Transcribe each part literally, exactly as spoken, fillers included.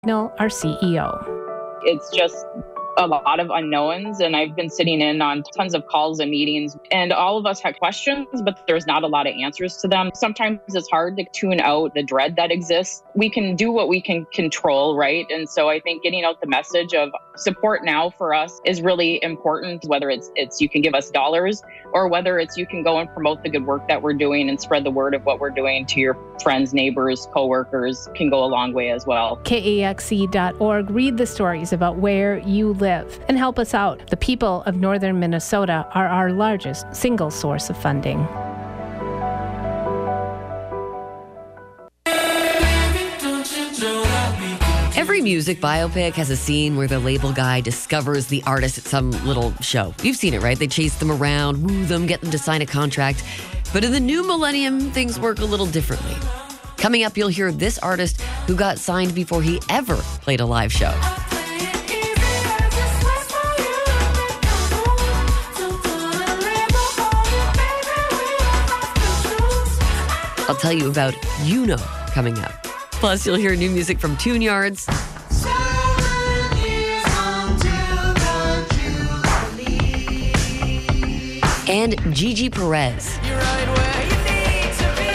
Signal, our C E O. It's just a lot of unknowns, and I've been sitting in on tons of calls and meetings, and all of us had questions, but there's not a lot of answers to them. Sometimes it's hard to tune out the dread that exists. We can do what we can control, right? And so I think getting out the message of support now for us is really important, whether it's it's you can give us dollars or whether it's you can go and promote the good work that we're doing and spread the word of what we're doing to your friends, neighbors, coworkers can go a long way as well. K A X E dot org. Read the stories about where you live and help us out. The people of northern Minnesota are our largest single source of funding. Every music biopic has a scene where the label guy discovers the artist at some little show. You've seen it, right? They chase them around, woo them, get them to sign a contract. But in the new millennium, things work a little differently. Coming up, you'll hear this artist who got signed before he ever played a live show. I'll tell you about Yuno coming up. Plus, you'll hear new music from Tune Yards. And Gigi Perez. You're right where you need to be.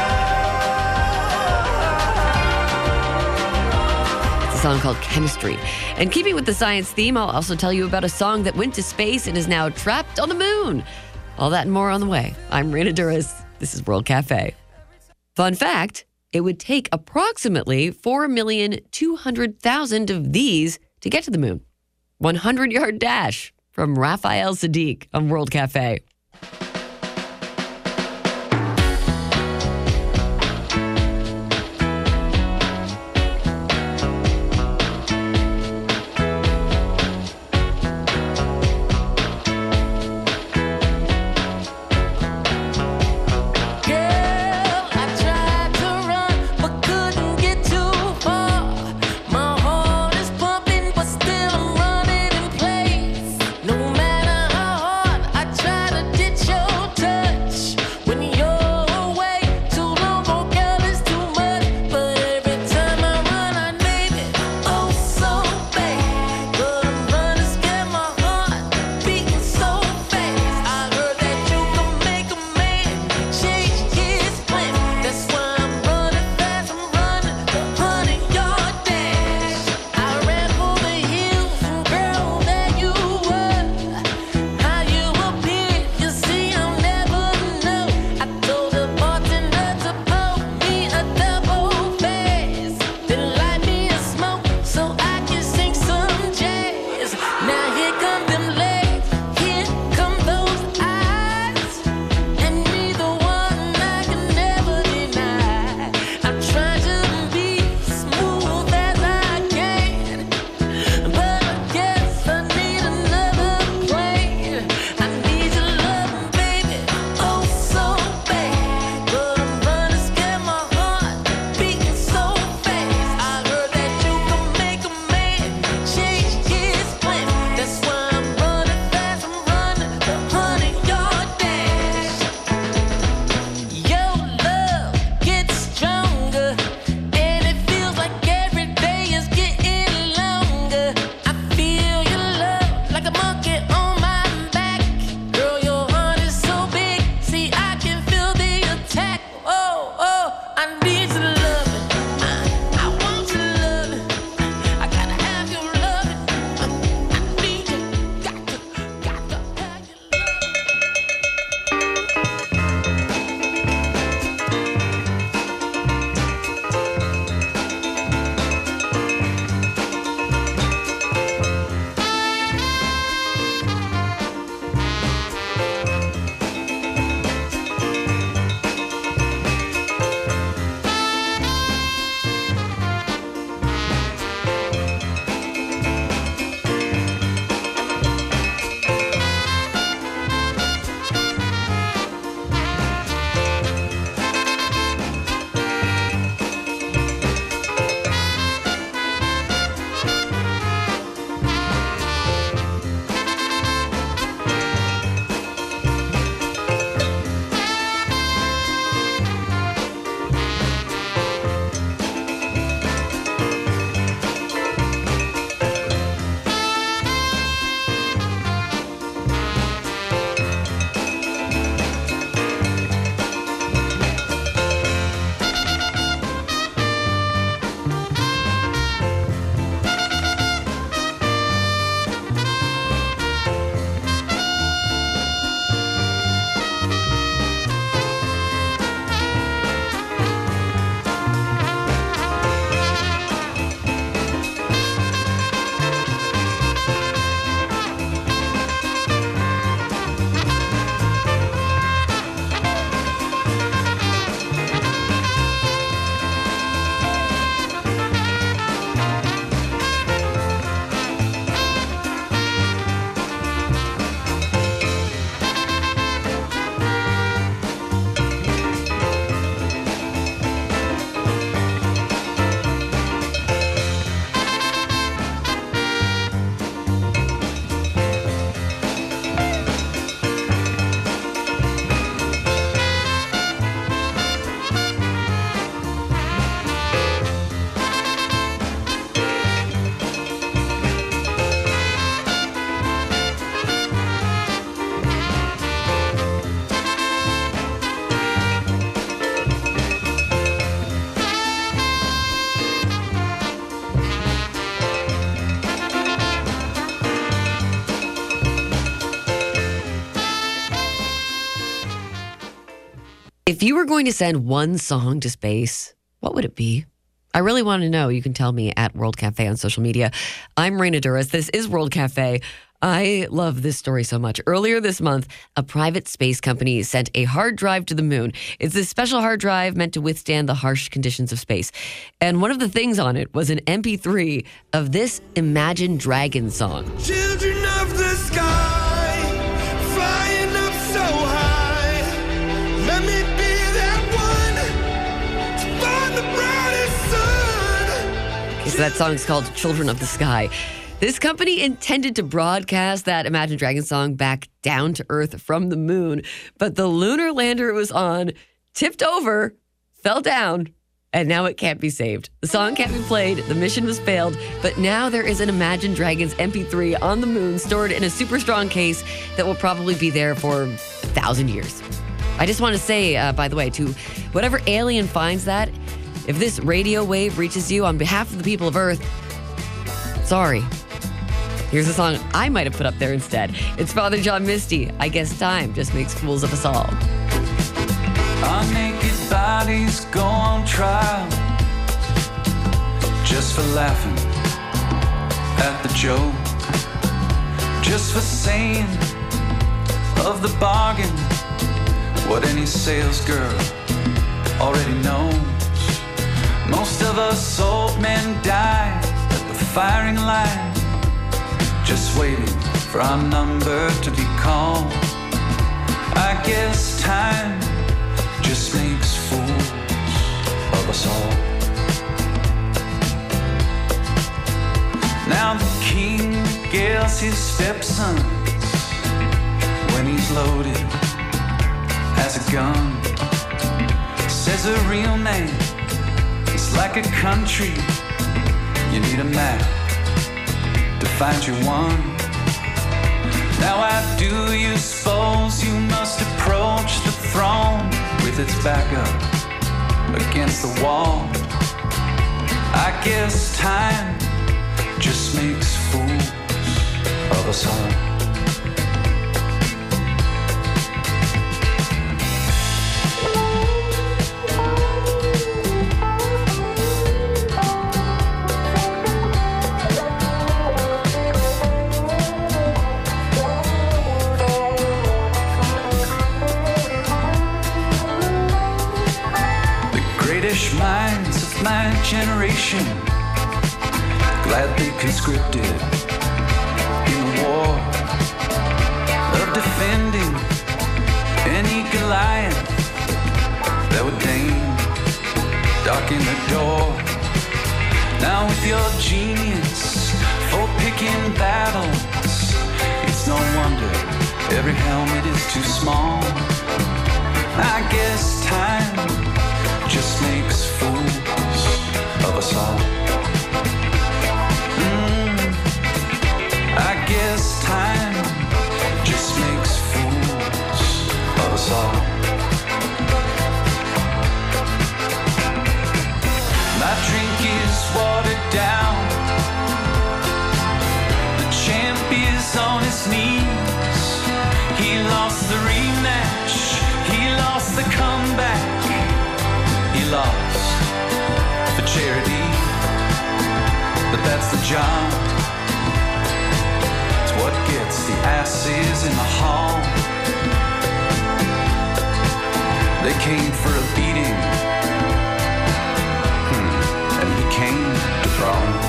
It's a song called Chemistry. And keeping with the science theme, I'll also tell you about a song that went to space and is now trapped on the moon. All that and more on the way. I'm Raina Duras. This is World Cafe. Fun fact, it would take approximately four million two hundred thousand of these to get to the moon. one hundred yard dash from Raphael Sadiq on World Cafe. Try to If you were going to send one song to space, what would it be? I really want to know. You can tell me at World Cafe on social media. I'm Raina Duras. This is World Cafe. I love this story so much. Earlier this month, a private space company sent a hard drive to the moon. It's this special hard drive meant to withstand the harsh conditions of space. And one of the things on it was an M P three of this Imagine Dragons song. Children of the sky, flying up so high. Let me be that one to find the brightest sun. Okay, so that song's called Children of the Sky. This company intended to broadcast that Imagine Dragons song back down to Earth from the moon, but the lunar lander it was on tipped over, fell down, and now it can't be saved. The song can't be played, the mission was failed, but now there is an Imagine Dragons M P three on the moon stored in a super strong case that will probably be there for a thousand years. I just want to say, uh, by the way, to whatever alien finds that, if this radio wave reaches you on behalf of the people of Earth, sorry. Here's a song I might have put up there instead. It's Father John Misty. I guess time just makes fools of us all. Our naked bodies go on trial just for laughing at the joke, just for saying of the bargain what any sales girl already knows. Most of us old men die at the firing line, just waiting for our number to be called. I guess time just makes fools of us all. Now the king regales his stepsons when he's loaded as a gun. Says a real man is like a country, you need a map to find your one. Now I do you suppose you must approach the throne with its back up against the wall. I guess time just makes fools of us all. Minds of my generation gladly conscripted in the war of defending any Goliath that would deign darken the door. Now with your genius for picking battles, it's no wonder every helmet is too small. I guess time just makes fools of us all. Mm, I guess time just makes fools of us all. My drink is watered down, the champ is on his knees. He lost the rematch, he lost the comeback. He lost for charity, but that's the job. It's what gets the asses in the hall. They came for a beating, hmm. and he came to brawl.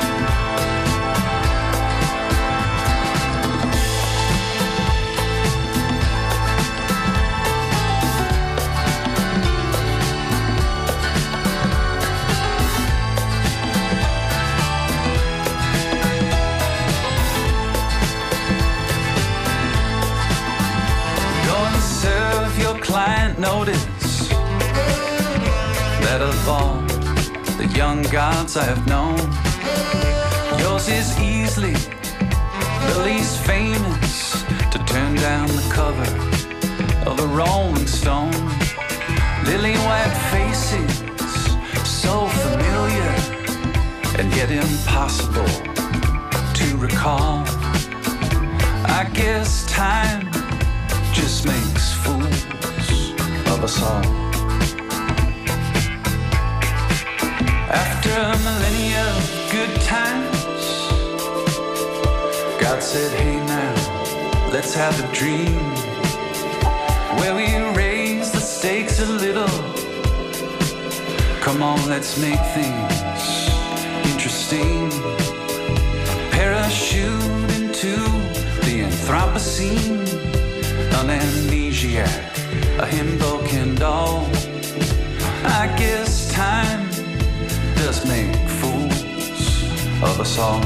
Client notice that of all the young gods I have known, yours is easily the least famous to turn down the cover of a Rolling Stone. Lily white faces, so familiar and yet impossible to recall. I guess time just makes fools of us all. After a millennia of good times, God said, hey now, let's have a dream where we raise the stakes a little. Come on, let's make things interesting. Parachute into the Anthropocene, an amnesiac, a himbo can doll. I guess time does make fools of us all.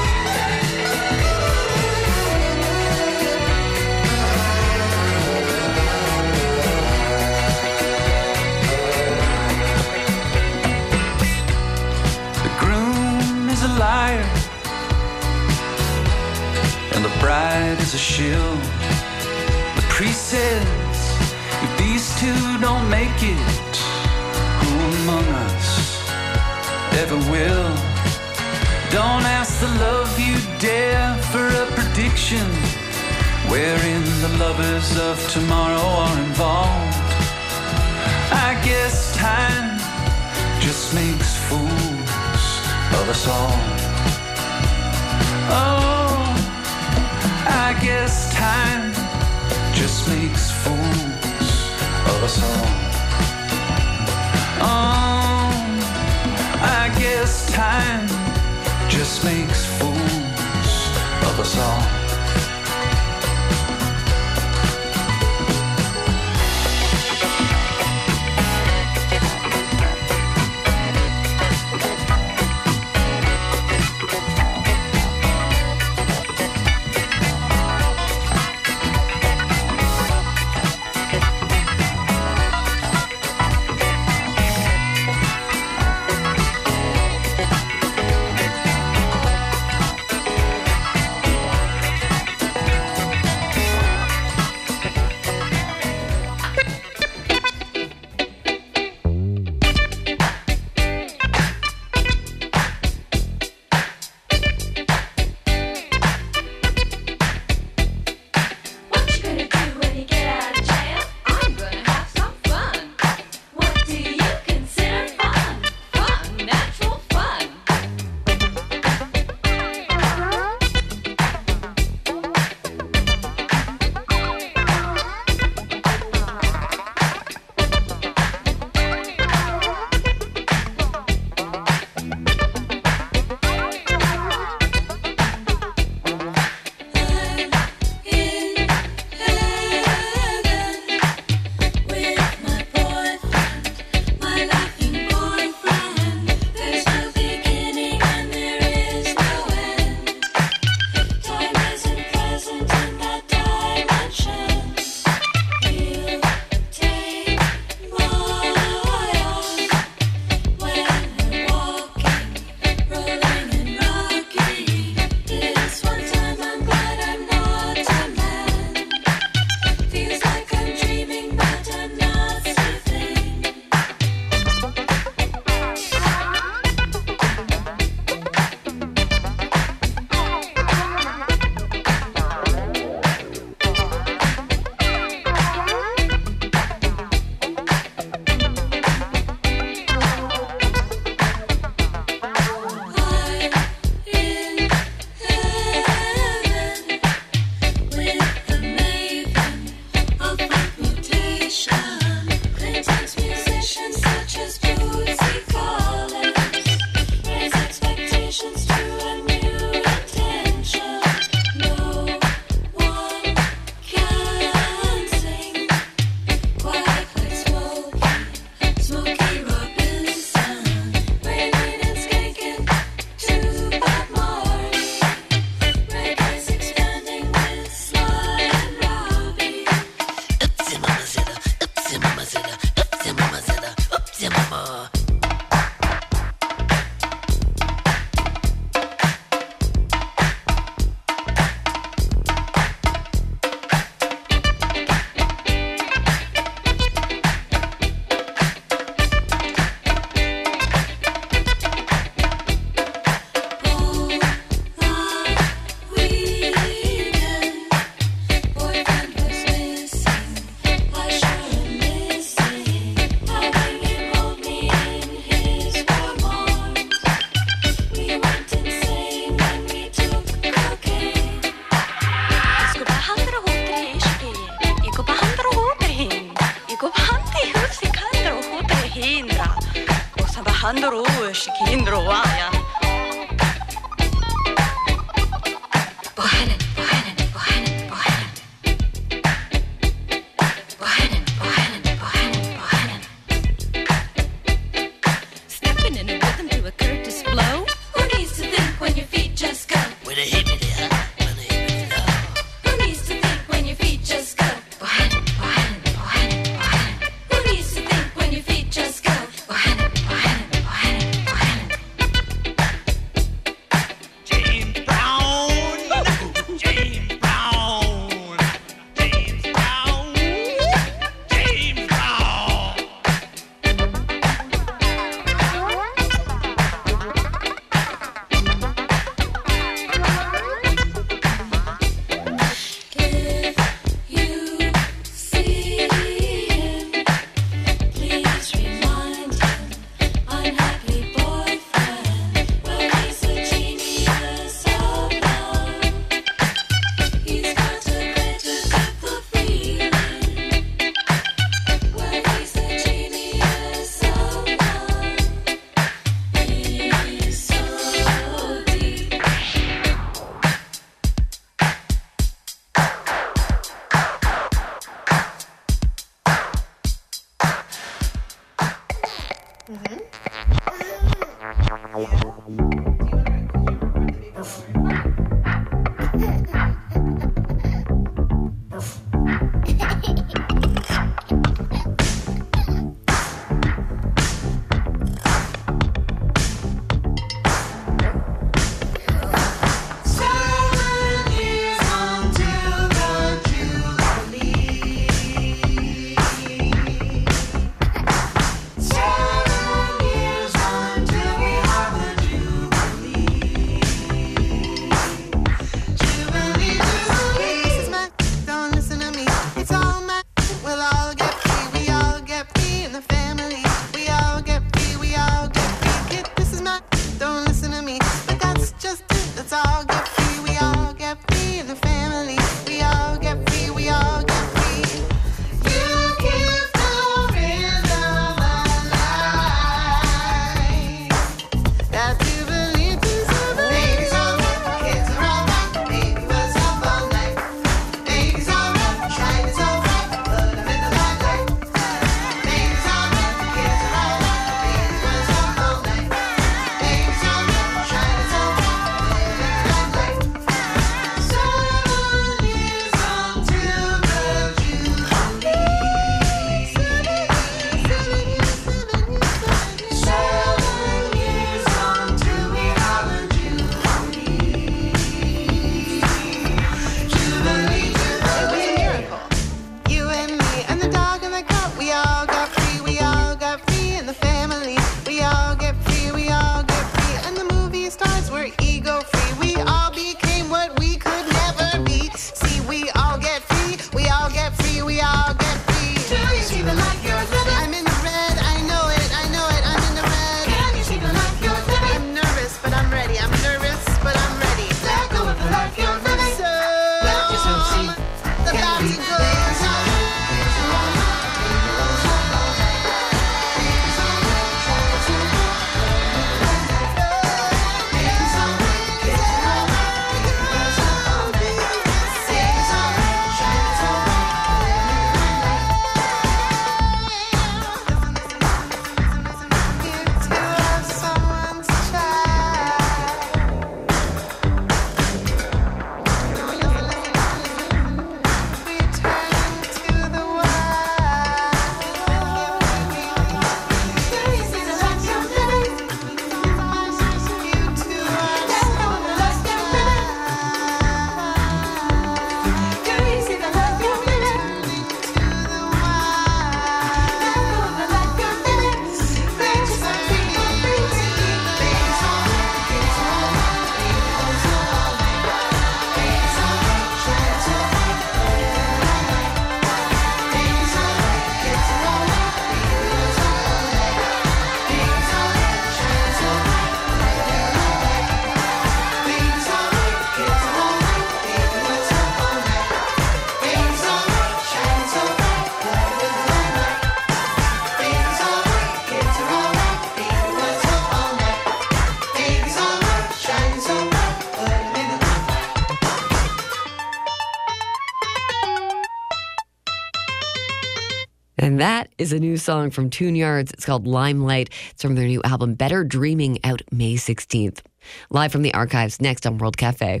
And that is a new song from Tune Yards. It's called Limelight. It's from their new album, Better Dreaming, out May sixteenth. Live from the archives, next on World Cafe.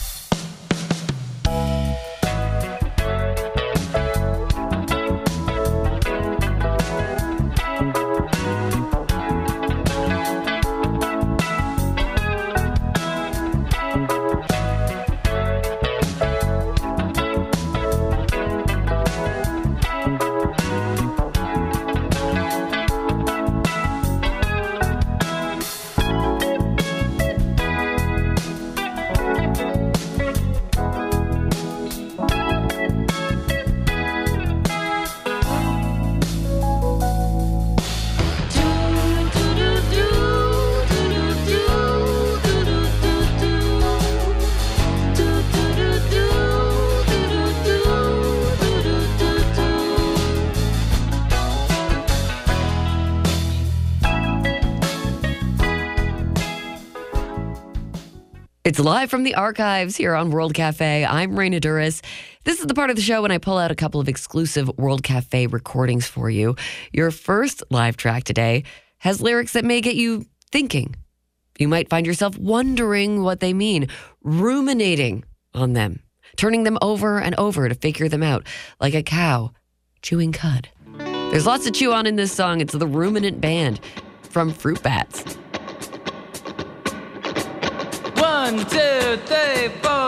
It's live from the archives here on World Cafe. I'm Raina Duras. This is the part of the show when I pull out a couple of exclusive World Cafe recordings for you. Your first live track today has lyrics that may get you thinking. You might find yourself wondering what they mean, ruminating on them, turning them over and over to figure them out, like a cow chewing cud. There's lots to chew on in this song. It's the Ruminant Band from Fruit Bats. One, two, three, four.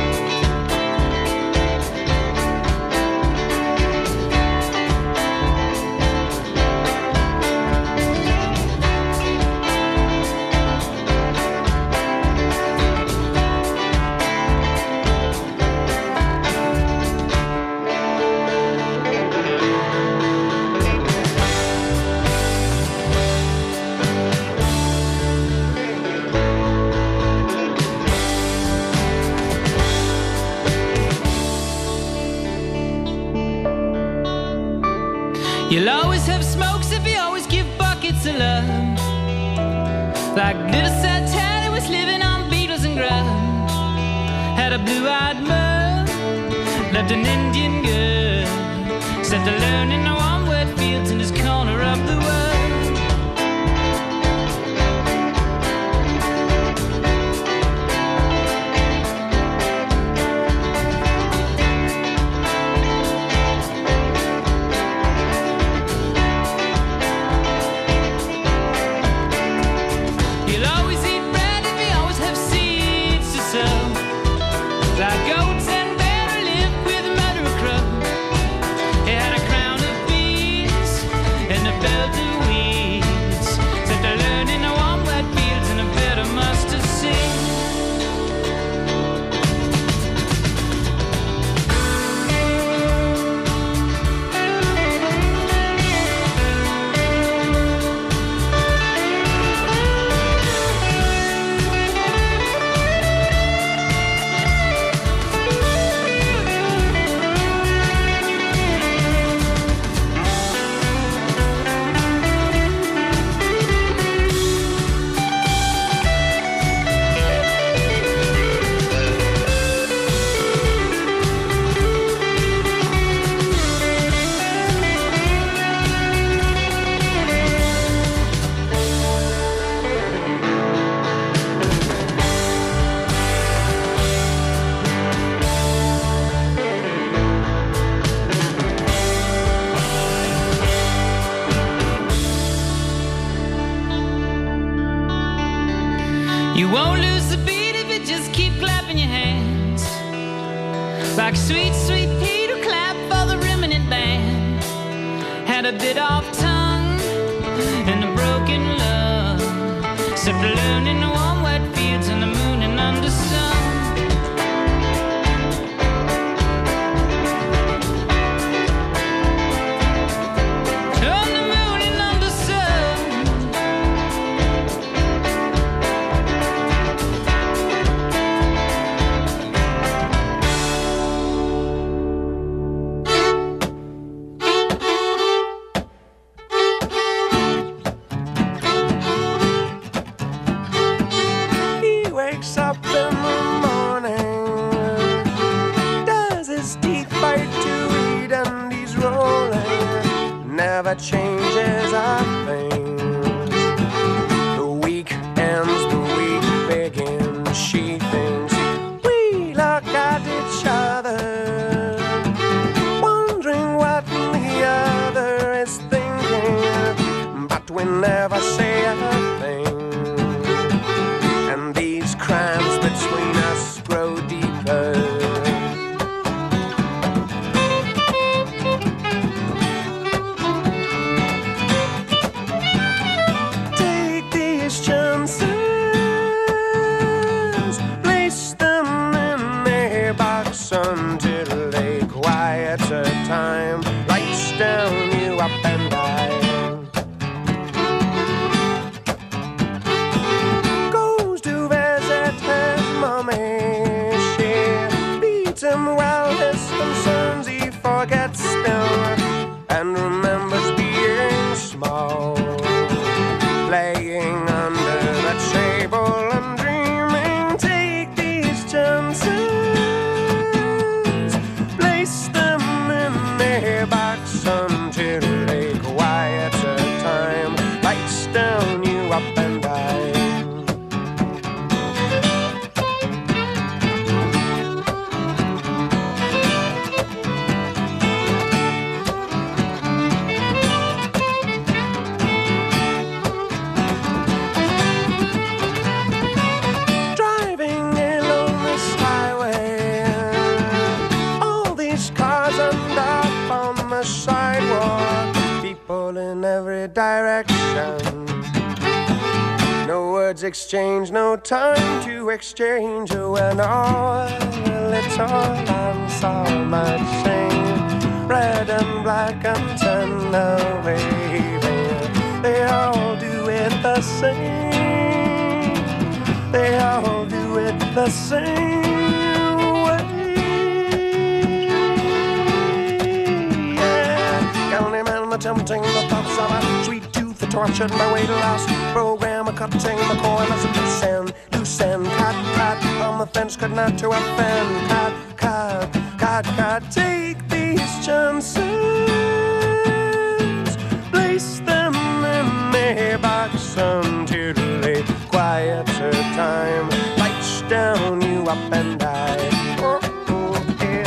You'll always have smokes if you always give buckets of love. Like little sad Teddy was living on beetles and grub. Had a blue-eyed mug, left an Indian girl, set to learn in the warm wet fields in his corner of the world. You won't lose the beat if you just keep clapping your hands. Like sweet, sweet Pete who clapped for the Ruminant Band. Had a bit off tongue and a broken love. Set to learn in the warm wet fields and the moon and under sun. never changes a thing. The week ends, the week begins. She thinks we look at each other, wondering what the other is thinking, but we never say a thing. And these crimes between us grow deeper. Until a quieter time lights down you up and I goes to visit his mommy. She beats him while his concerns he forgets them and remembers being small, playing under the table and dreaming. Take these chances, until a quieter time lights down you up and I driving along this highway, all these cars and up on the sidewalk, people in every direction. No words exchanged, no time to exchange. When all little and so much change, red and black and tender waving, they all do it the same. They all do it the same. Attempting the thoughts of a sweet tooth, the tortured my way to last program, a cutting the corners of loose end, loose end, cut, cut, on the fence, could not to offend, cut, cut, cut, cut, take these chances, place them in a box until a quieter time lights down you up and I. Oh, oh, yeah.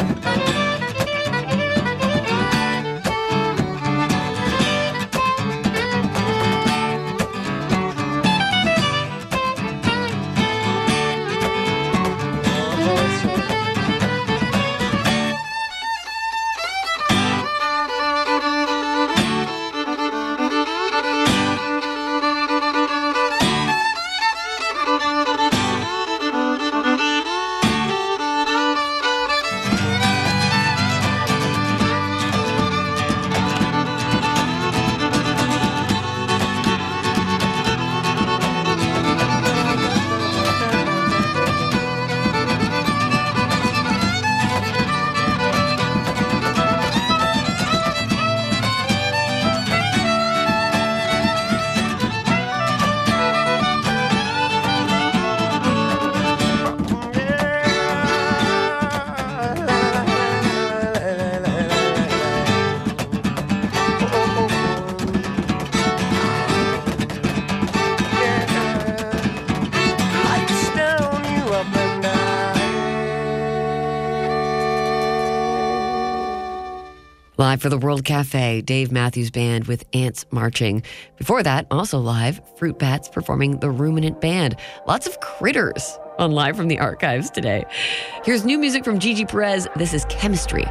Live for the World Cafe, Dave Matthews Band with Ants Marching. Before that, also live, Fruit Bats performing the Ruminant Band. Lots of critters on Live from the Archives today. Here's new music from Gigi Perez. This is Chemistry.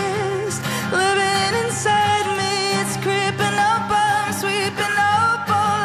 Living inside me, it's creeping up, I'm sweeping up.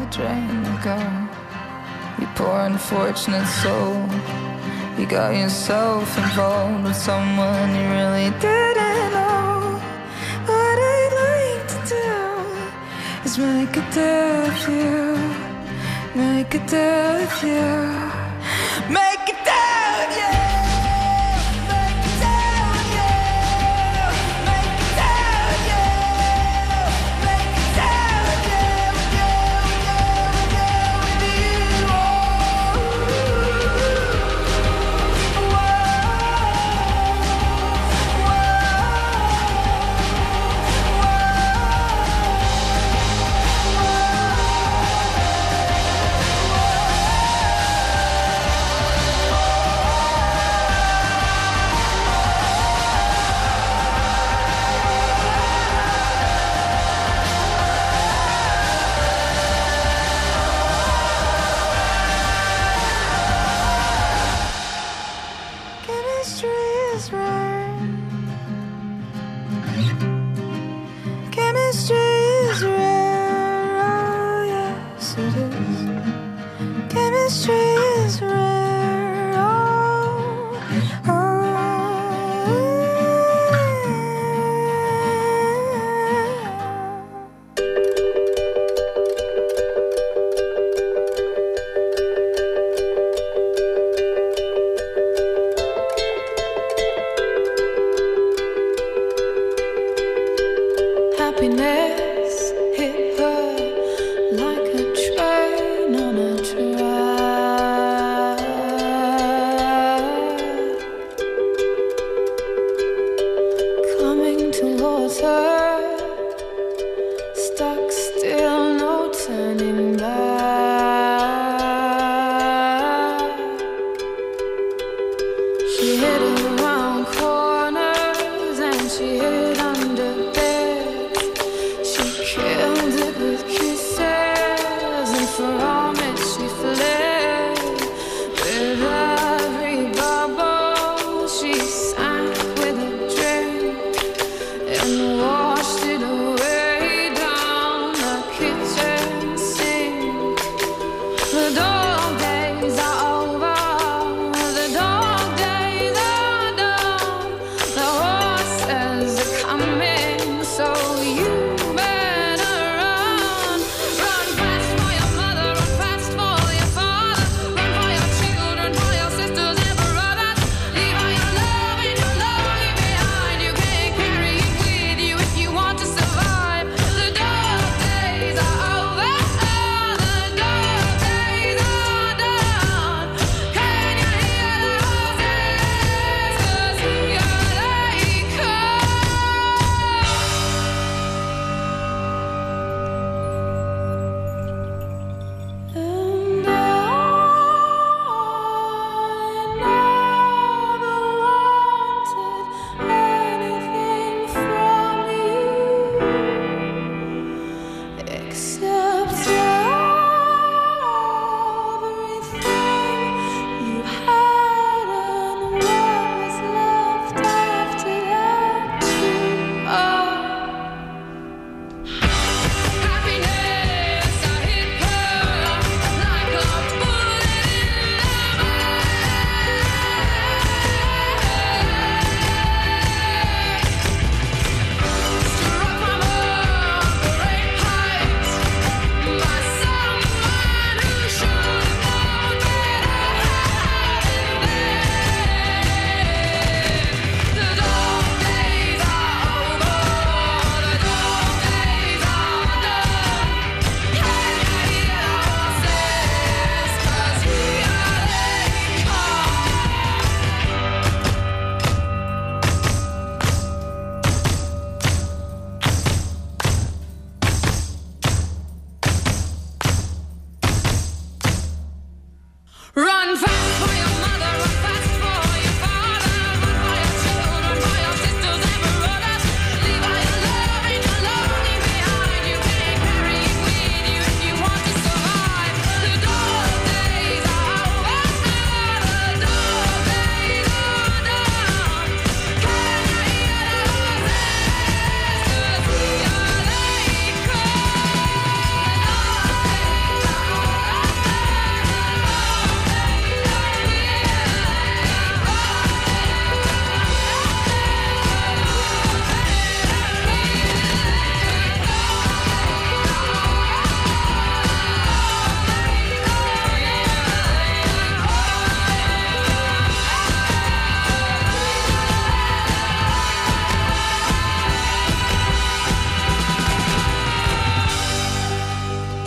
drain the gun. You poor unfortunate soul, you got yourself involved with someone you really didn't know. What I'd like to do is make a deal with you, make a deal with you, make a deal with you.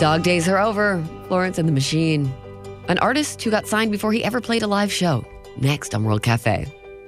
Dog days are over. Florence and the Machine. An artist who got signed before he ever played a live show. Next on World Cafe.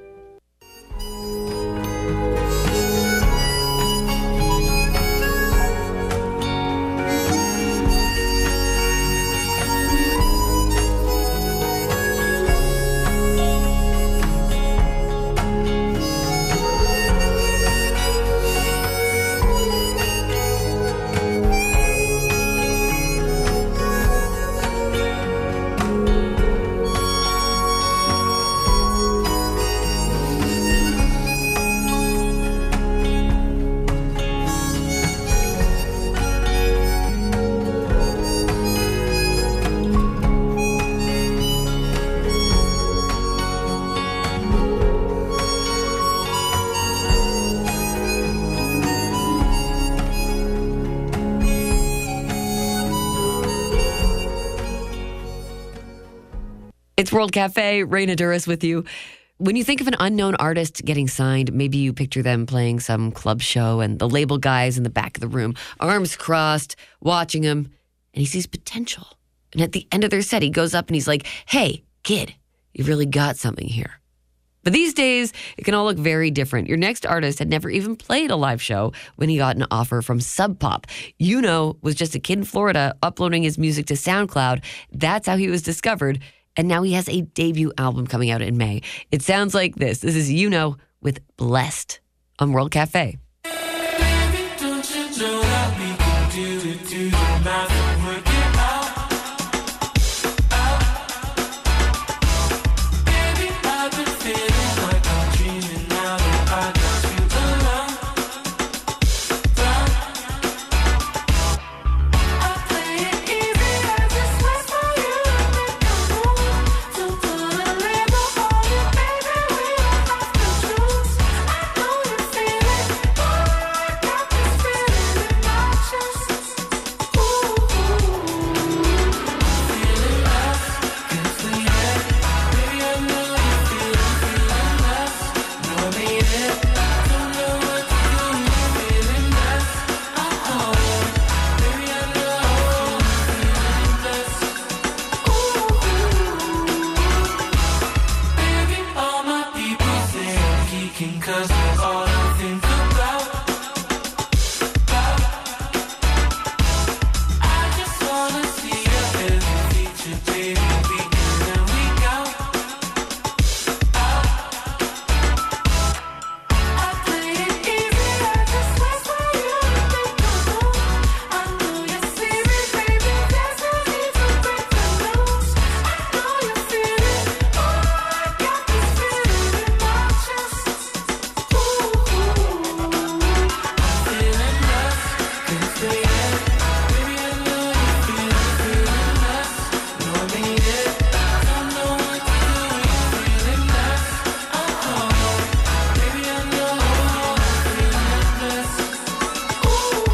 It's World Cafe, Raina Duras with you. When you think of an unknown artist getting signed, maybe you picture them playing some club show and the label guys in the back of the room, arms crossed, watching him, and he sees potential. And at the end of their set, he goes up and he's like, hey, kid, you've really got something here. But these days, it can all look very different. Your next artist had never even played a live show when he got an offer from Sub Pop. Yuno was just a kid in Florida uploading his music to SoundCloud. That's how he was discovered. And now he has a debut album coming out in May. It sounds like this. This is Yuno with Blessed on World Cafe. Baby, don't you know that we can do it, do the math and work it out, out. Baby, I've been feeling like I'm dreaming now that I got you around, round. I play it easy, I just wait for you to make a move. Don't put a label on it, baby, we don't have to choose. I know you feel it, boy, I got this feeling in my chest. Ooh, ooh, I'm feeling less, can't sleep yet. Baby, I know you feel it, feeling less. Know I mean it, don't know what to do, you're feeling less. Uh-oh, baby, I know you're feeling less. Ooh, baby, all my people say I'm geeking 'cause you're all I think about, about. I just wanna see your every feature, baby, week in and week out, out. I play it easy, I just wait for you to make a move. I know you see me, baby, there's no need to break the news. I know you feel it, oh, I got this feeling in my chest. Ooh, ooh, I'm feeling less, can't stay yet. Baby, I know you feel it, feeling less. Know I mean it, don't know what to do, you're feeling less. Uh-oh, baby, I know you're feeling less. Ooh,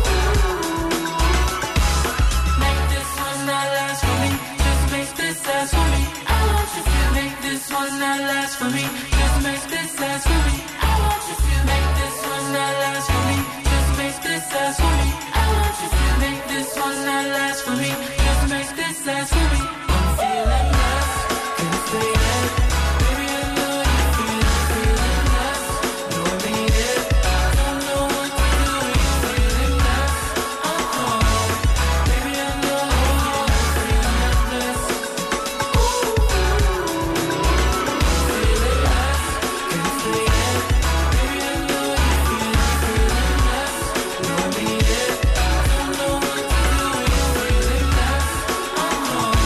make this one not last for me, just make this last for me. I want you to make this one not last for me, just make this last for me. I want you to make this one not last for me, just make this last for me. I want you to make this one not last for me, just make this last for me. I'm feeling less, can't stay yet. Baby, I know you feel it, feeling less. Know I mean it, don't know what to do, you're feeling less. Uh-oh, baby, I know you're feeling less. Ooh, feeling less, can't stay yet. Baby, I know you feel it, feeling less. Know I mean it, don't know what to do, you're feeling less. Uh-oh,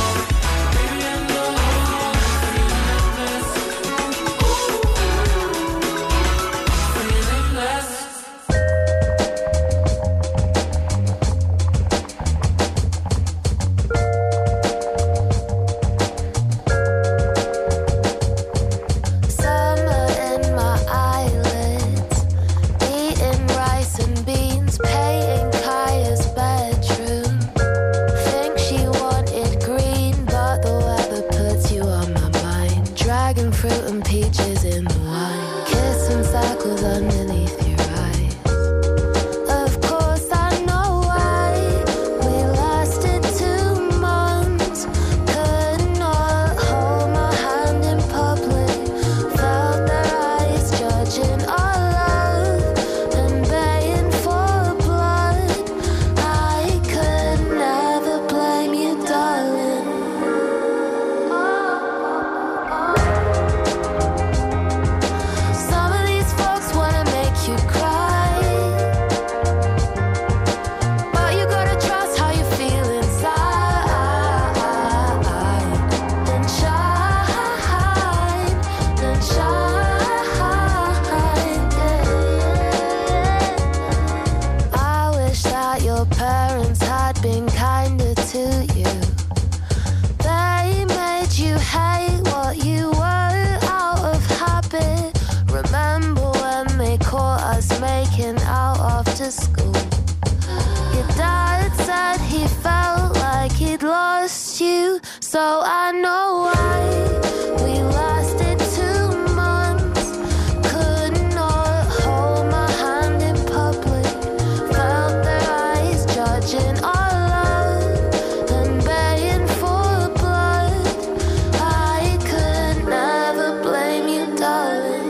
friends had been kinder to you. They made you hate what you were out of habit. Remember when they caught us making out after school? Your dad said he felt like he'd lost you, so I know why we lasted two months. Could not hold my hand in public. Felt their eyes judging our love and baying for blood. I could never blame you, darling.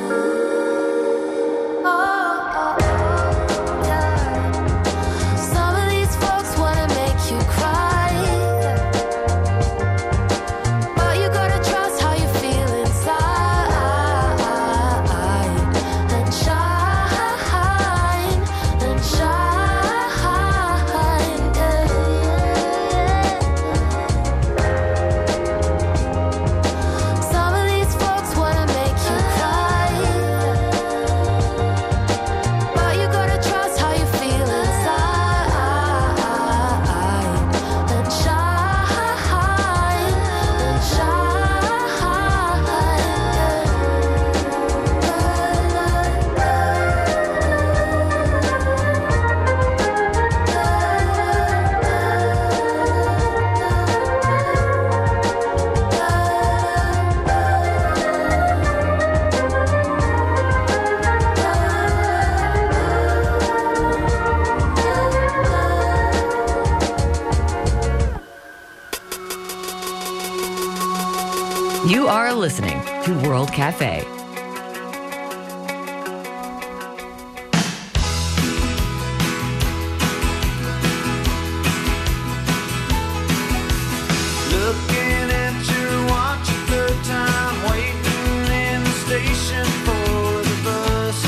Oh, oh, oh, yeah. Some of these folks wanna make you cry, but you gotta trust how you feel inside and shine and shine, yeah. Some of these folks wanna make you cry, but you gotta trust how you feel inside and shine and You are listening to World Cafe. Looking at your watch a third time, waiting in the station for the bus.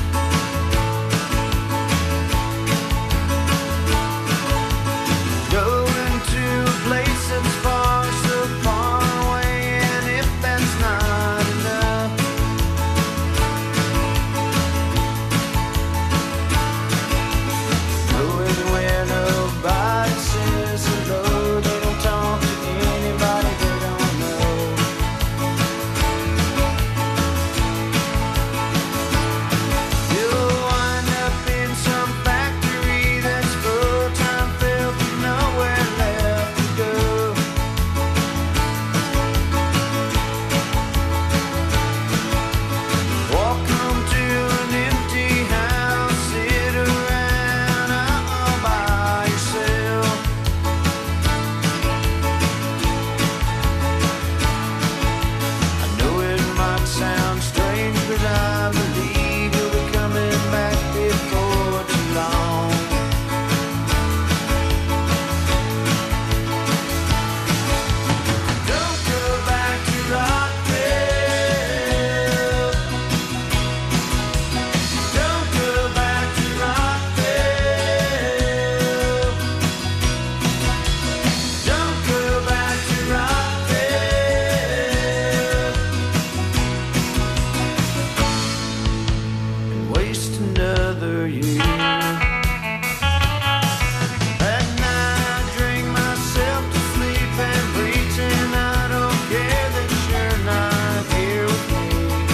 Going to a place that's far, so far away, and if that's not enough, going where nobody says hello, they don't talk to anybody they don't know. You'll wind up in some factory that's full-time filled with nowhere left to go. Walk home to an empty house, sit around all by yourself. I know it might sound strange, but I believe you'll be coming back before too long. Don't go back to Rockville. Don't go back to Rockville. Don't go back to Rockville and waste another year. At night I drink myself to sleep and pretend I don't care that you're not here with me.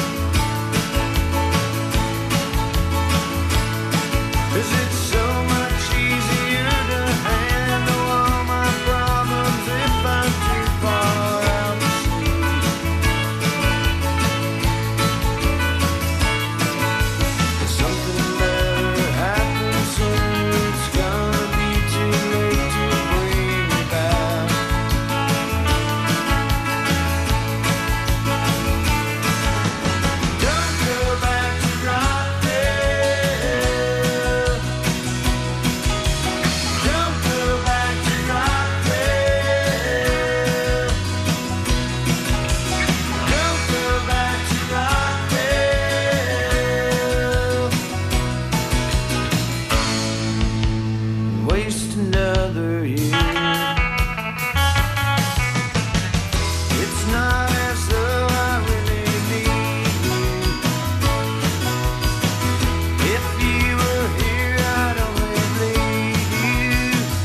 'Cause it's so much easier to handle all my problems if I'm too far out to sea. Something better happens soon. It's gonna be too late to bring you back. Don't go back to Rockville. Don't go back to Rockville. Don't go back to Rockville. Waste another year. It's not as though I really need you. If you were here, I'd only bleed you.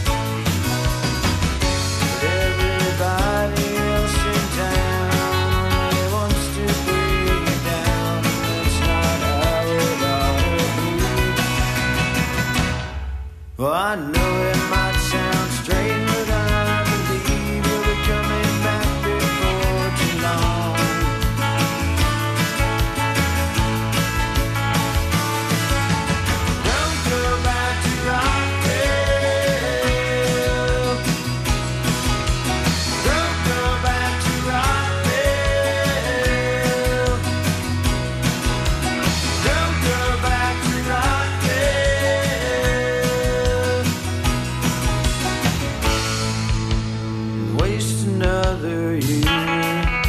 another year.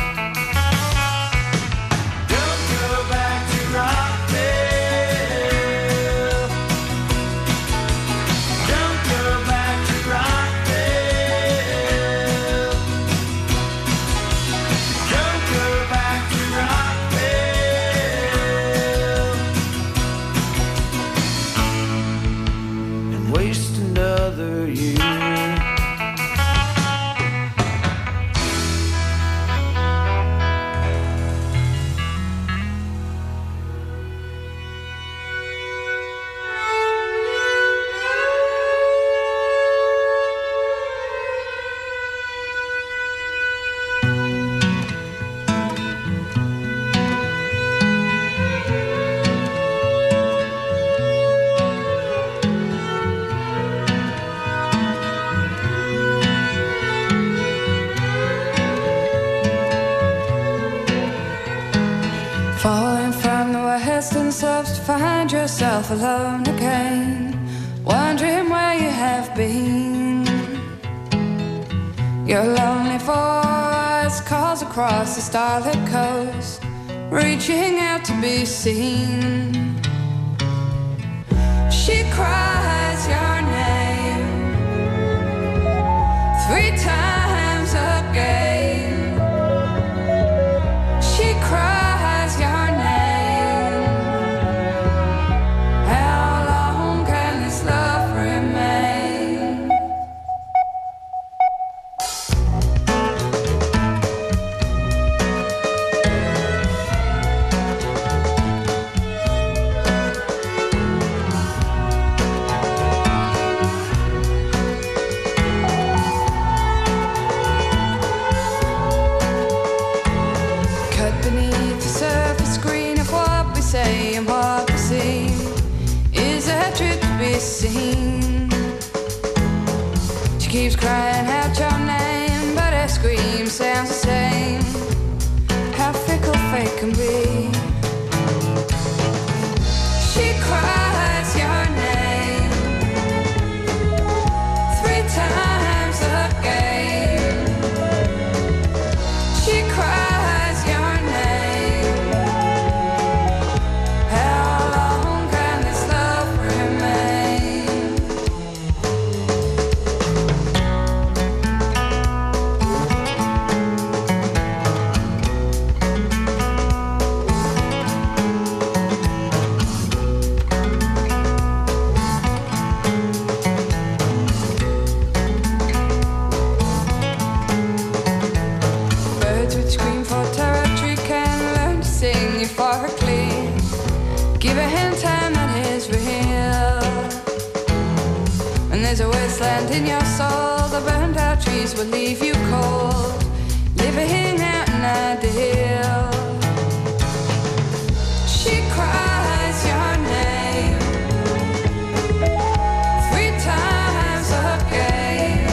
Don't go back to Rockville. Don't go back to Rockville. Don't go back to Rockville. And waste another year. Falling from the western slopes to find yourself alone again, wondering where you have been. Your lonely voice calls across the starlit coast, reaching out to be seen. She cries your name three times again. She cries your name. How long can this love remain? Cut beneath the surface green of what we say and what we see. Is that truth to be seen? She keeps crying out your name, but her scream sounds the same. How fickle fate can be. She cries your name three times again. She cries your name. How long can this love remain? Birds which scream for territory can learn to sing euphorically. Give a hand time that is real. When there's a wasteland in your soul, the burned out trees will leave you cold, living out an ideal. She cries your name three times again.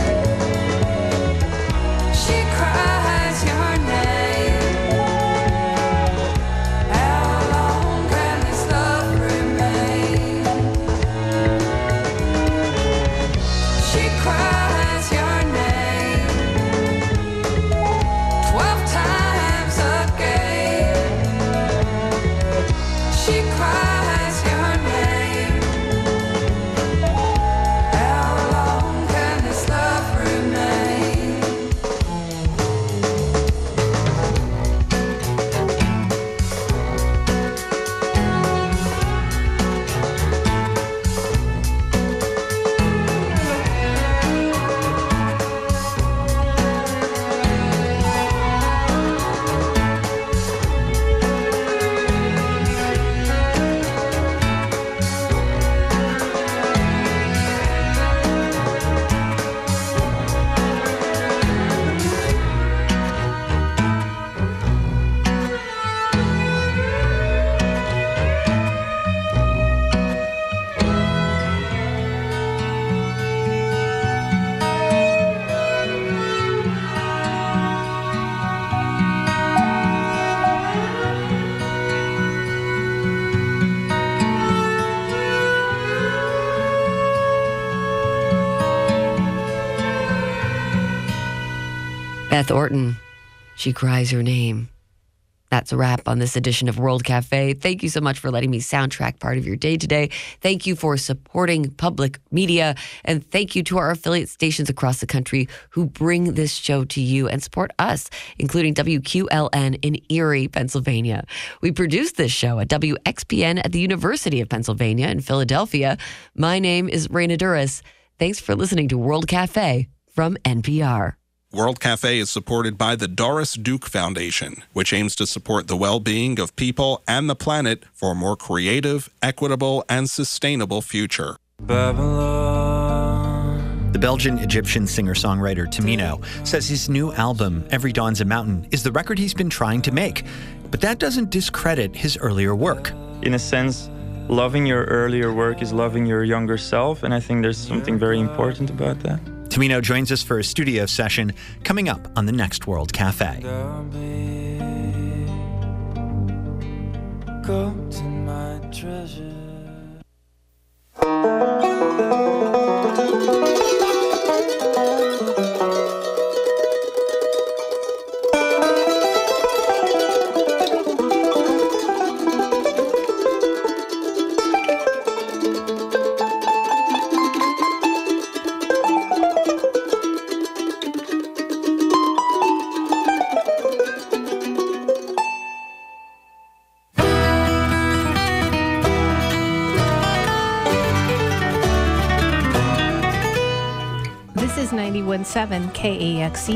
She cries your name. How long can this love remain? She cries your name twelve times again. She cries your name. How long can this love remain? Beth Orton She cries her name. That's a wrap on this edition of World Cafe. Thank you so much for letting me soundtrack part of your day today. Thank you for supporting public media. And thank you to our affiliate stations across the country who bring this show to you and support us, including W Q L N in Erie, Pennsylvania. We produce this show at W X P N at the University of Pennsylvania in Philadelphia. My name is Raina Duras. Thanks for listening to World Cafe from N P R. World Cafe is supported by the Doris Duke Foundation, which aims to support the well-being of people and the planet for a more creative, equitable, and sustainable future. Babylon. The Belgian-Egyptian singer-songwriter Tamino says his new album, Every Dawn's a Mountain, is the record he's been trying to make. But that doesn't discredit his earlier work. In a sense, loving your earlier work is loving your younger self, and I think there's something very important about that. Tamino joins us for a studio session coming up on the next World Cafe. Go to my treasure. This is ninety-one point seven K A X C.